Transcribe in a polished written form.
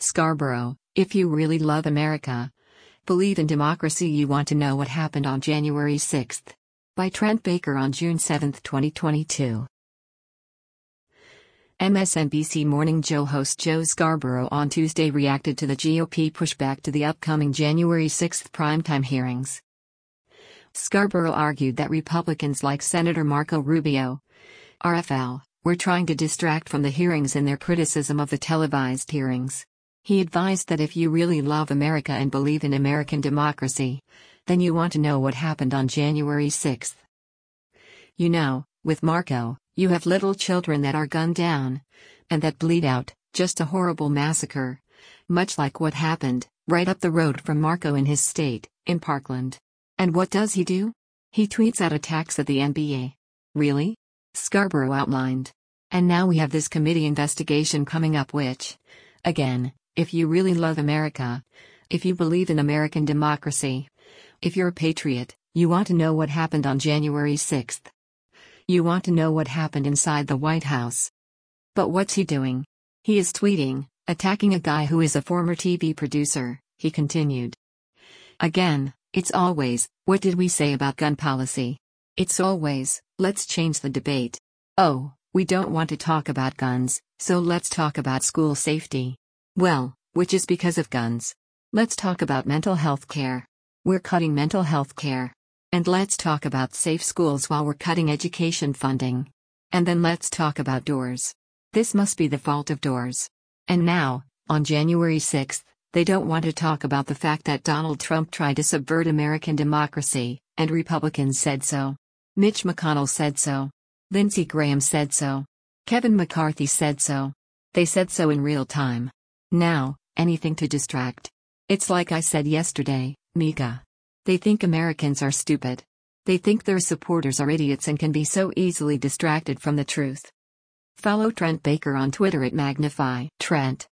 Scarborough, if you really love America, believe in democracy, you want to know what happened on January 6. By Trent Baker on June 7, 2022. MSNBC Morning Joe host Joe Scarborough on Tuesday reacted to the GOP pushback to the upcoming January 6 primetime hearings. Scarborough argued that Republicans like Senator Marco Rubio, RFL, were trying to distract from the hearings in their criticism of the televised hearings. He advised that if you really love America and believe in American democracy, then you want to know what happened on January 6. You know, with Marco, you have little children that are gunned down, and that bleed out, just a horrible massacre. Much like what happened, right up the road from Marco in his state, in Parkland. And what does he do? He tweets out attacks at the NBA. Really? Scarborough outlined. And now we have this committee investigation coming up which, again, if you really love America, if you believe in American democracy, if you're a patriot, you want to know what happened on January 6. You want to know what happened inside the White House. But what's he doing? He is tweeting, attacking a guy who is a former TV producer, he continued. Again, it's always, what did we say about gun policy? It's always, let's change the debate. Oh, we don't want to talk about guns, so let's talk about school safety. Well, which is because of guns. Let's talk about mental health care. We're cutting mental health care. And let's talk about safe schools while we're cutting education funding. And then let's talk about doors. This must be the fault of doors. And now, on January 6, they don't want to talk about the fact that Donald Trump tried to subvert American democracy, and Republicans said so. Mitch McConnell said so. Lindsey Graham said so. Kevin McCarthy said so. They said so in real time. Now, anything to distract. It's like I said yesterday, Mika. They think Americans are stupid. They think their supporters are idiots and can be so easily distracted from the truth. Follow Trent Baker on Twitter at Magnify Trent.